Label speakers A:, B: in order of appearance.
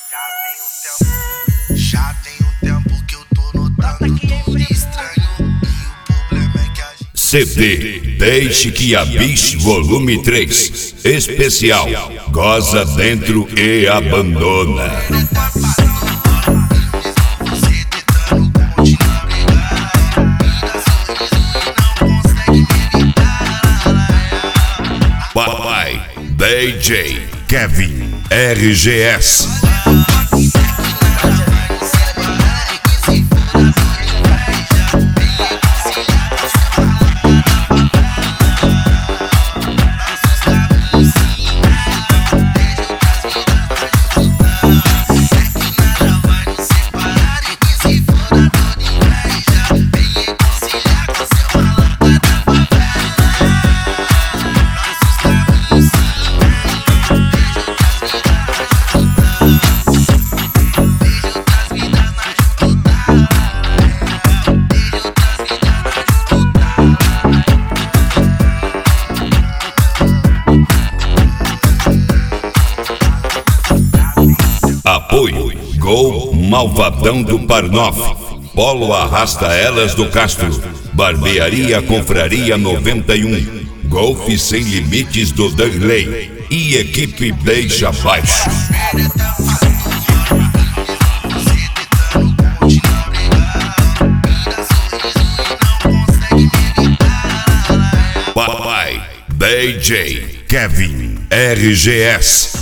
A: Já tem um tempo que eu tô notando tudo estranho. E o problema é que a gente...
B: CD Deixe que a Biche Volume 3 Especial Goza Dentro e Abandona. Papai DJ Kevin RGS. Apoio Gol Malvadão do Parnoff, Polo Arrasta Elas do Castro, Barbearia Confraria 91, Golfe Sem Limites do Danley e Equipe Deixa Baixo. Papai DJ Kevin RGS.